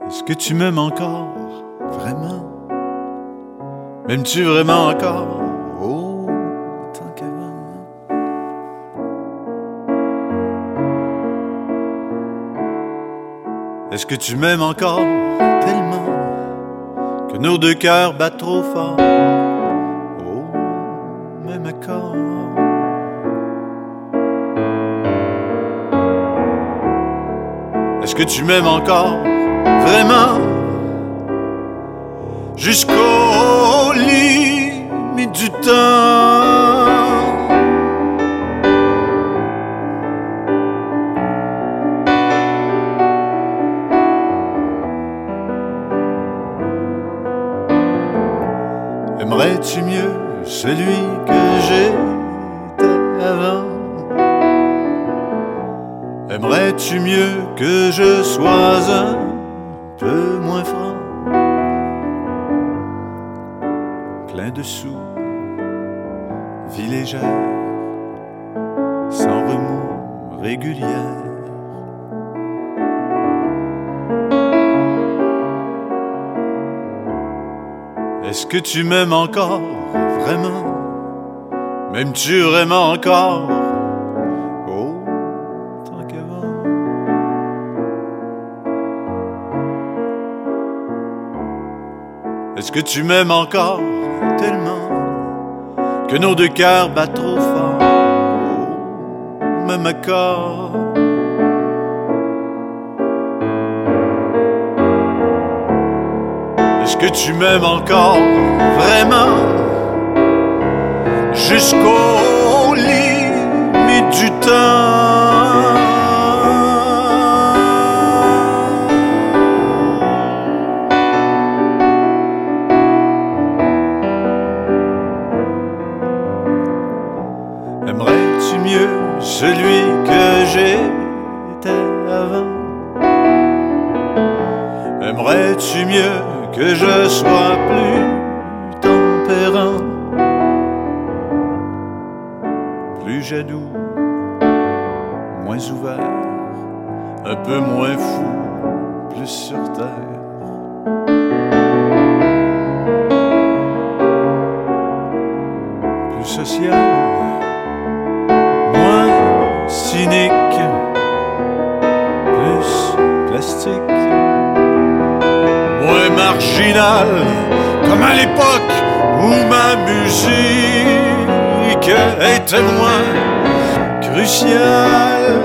Est-ce que tu m'aimes encore, vraiment? M'aimes-tu vraiment encore? Oh, tant qu'avant. Est-ce que tu m'aimes encore tellement que nos deux cœurs battent trop fort? Oh, même accord. Est-ce que tu m'aimes encore vraiment? Jusqu'aux limites du temps. Aimerais-tu mieux celui que j'étais avant? Aimerais-tu mieux que je sois un peu moins franc? Plein de sous, vie légère, sans remous, régulière. Est-ce que tu m'aimes encore, vraiment? M'aimes-tu vraiment encore? Oh, tant qu'avant. Est-ce que tu m'aimes encore tellement que nos deux cœurs battent trop fort? Oh, même accord. Est-ce que tu m'aimes encore vraiment? Jusqu'aux limites du temps. Aimerais-tu mieux celui que j'étais avant? Aimerais-tu mieux que je sois plus tempérant, plus jaloux, moins ouvert, un peu moins fou, plus sur terre? Plus social, moins cynique, plus plastique, moins marginal, comme à l'époque où ma musique était moins cruciale.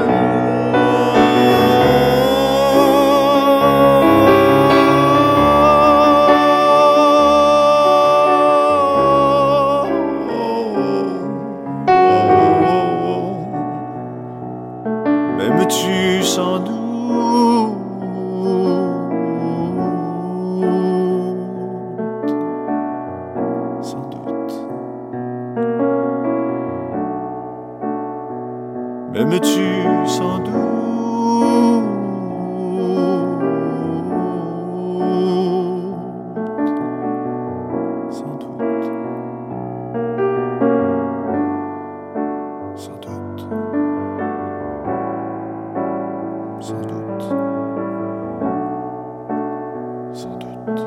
M'aimes-tu sans doute? Sans doute. M'aimes-tu sans doute? Sans doute. Sans doute. Sans doute. Sans doute.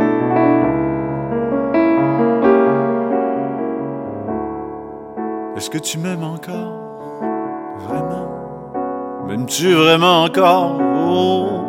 Est-ce que tu m'aimes encore? Vraiment? M'aimes-tu vraiment encore? Oh.